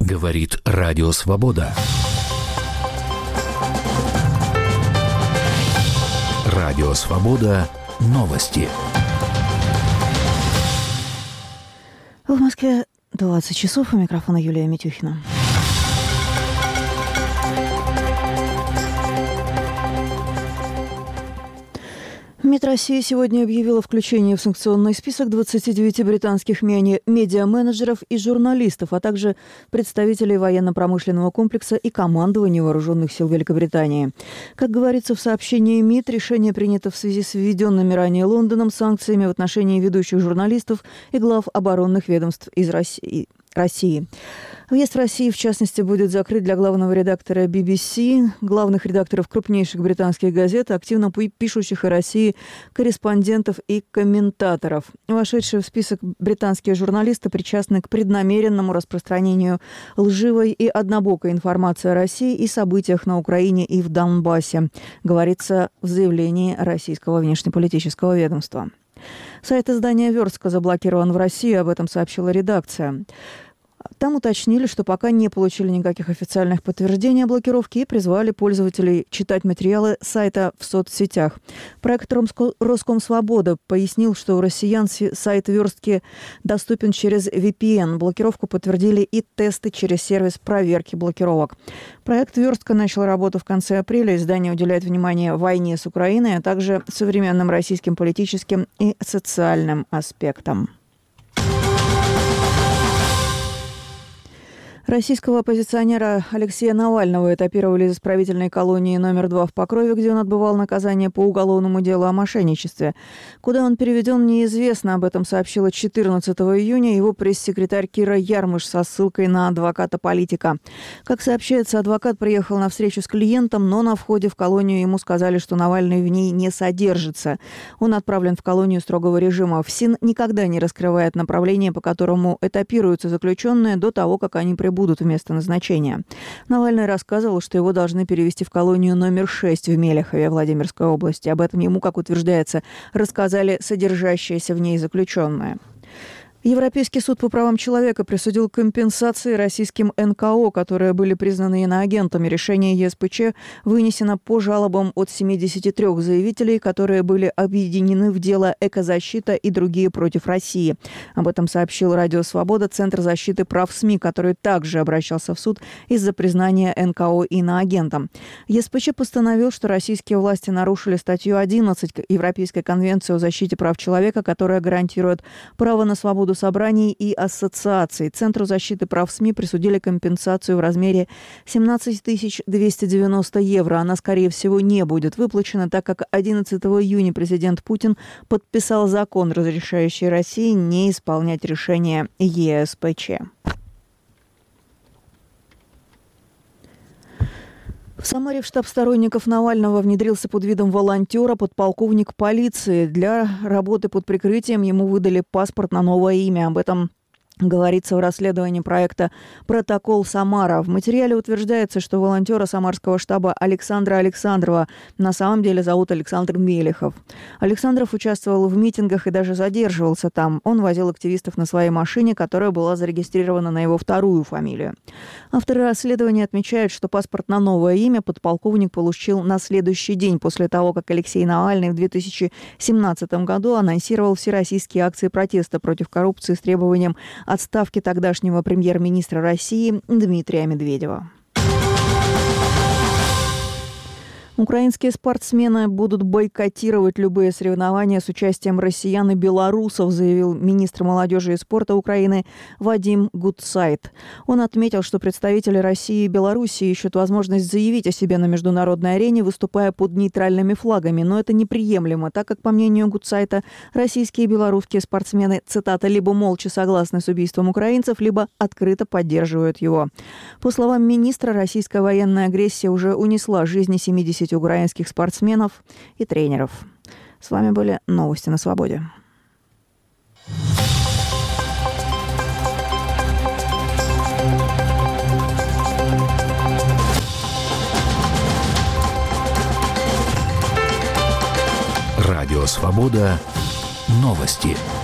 Говорит Радио Свобода. Радио Свобода. Новости. В Москве 20 часов. У микрофона Юлия Митюхина. МИД России сегодня объявила включение в санкционный список 29 британских медиа-менеджеров и журналистов, а также представителей военно-промышленного комплекса и командования вооруженных сил Великобритании. Как говорится в сообщении МИД, решение принято в связи с введенными ранее Лондоном санкциями в отношении ведущих журналистов и глав оборонных ведомств из России. Въезд в Россию, в частности, будет закрыт для главного редактора BBC, главных редакторов крупнейших британских газет, активно пишущих о России корреспондентов и комментаторов. Вошедшие в список британские журналисты причастны к преднамеренному распространению лживой и однобокой информации о России и событиях на Украине и в Донбассе, говорится в заявлении российского внешнеполитического ведомства. Сайт издания «Верстка» заблокирован в России, об этом сообщила редакция. Там уточнили, что пока не получили никаких официальных подтверждений о блокировке и призвали пользователей читать материалы сайта в соцсетях. Проект «Роскомсвобода» пояснил, что у россиян сайт «Верстки» доступен через VPN. Блокировку подтвердили и тесты через сервис проверки блокировок. Проект «Верстка» начал работу в конце апреля. Издание уделяет внимание войне с Украиной, а также современным российским политическим и социальным аспектам. Российского оппозиционера Алексея Навального этапировали из исправительной колонии номер 2 в Покрове, где он отбывал наказание по уголовному делу о мошенничестве. Куда он переведен, неизвестно. Об этом сообщила 14 июня его пресс-секретарь Кира Ярмыш со ссылкой на адвоката-политика. Как сообщается, адвокат приехал на встречу с клиентом, но на входе в колонию ему сказали, что Навальный в ней не содержится. Он отправлен в колонию строгого режима. ФСИН никогда не раскрывает направление, по которому этапируются заключенные до того, как они прибудут в место назначения. Навальный рассказывал, что его должны перевести в колонию номер 6 в Мелехове, Владимирской области. Об этом ему, как утверждается, рассказали содержащиеся в ней заключенные. Европейский суд по правам человека присудил компенсации российским НКО, которые были признаны иноагентами. Решение ЕСПЧ вынесено по жалобам от 73 заявителей, которые были объединены в дело «Экозащита» и другие против России. Об этом сообщил Радио Свобода, Центр защиты прав СМИ, который также обращался в суд из-за признания НКО иноагентом. ЕСПЧ постановил, что российские власти нарушили статью 11 Европейской конвенции о защите прав человека, которая гарантирует право на свободу собраний и ассоциаций. Центру защиты прав СМИ присудили компенсацию в размере 17 290 евро. Она, скорее всего, не будет выплачена, так как 11 июня президент Путин подписал закон, разрешающий России не исполнять решение ЕСПЧ. В Самаре в штаб сторонников Навального внедрился под видом волонтера подполковник полиции. Для работы под прикрытием ему выдали паспорт на новое имя. Об этом говорится в расследовании проекта «Протокол Самара». В материале утверждается, что волонтера самарского штаба Александра Александрова на самом деле зовут Александр Мелехов. Александров участвовал в митингах и даже задерживался там. Он возил активистов на своей машине, которая была зарегистрирована на его вторую фамилию. Авторы расследования отмечают, что паспорт на новое имя подполковник получил на следующий день после того, как Алексей Навальный в 2017 году анонсировал всероссийские акции протеста против коррупции с требованием отставки тогдашнего премьер-министра России Дмитрия Медведева. Украинские спортсмены будут бойкотировать любые соревнования с участием россиян и белорусов, заявил министр молодежи и спорта Украины Вадим Гудсайт. Он отметил, что представители России и Белоруссии ищут возможность заявить о себе на международной арене, выступая под нейтральными флагами. Но это неприемлемо, так как, по мнению Гудсайта, российские и белорусские спортсмены, цитата, либо молча согласны с убийством украинцев, либо открыто поддерживают его. По словам министра, российская военная агрессия уже унесла жизни 70 украинских спортсменов и тренеров. С вами были новости на Свободе. Радио Свобода. Новости.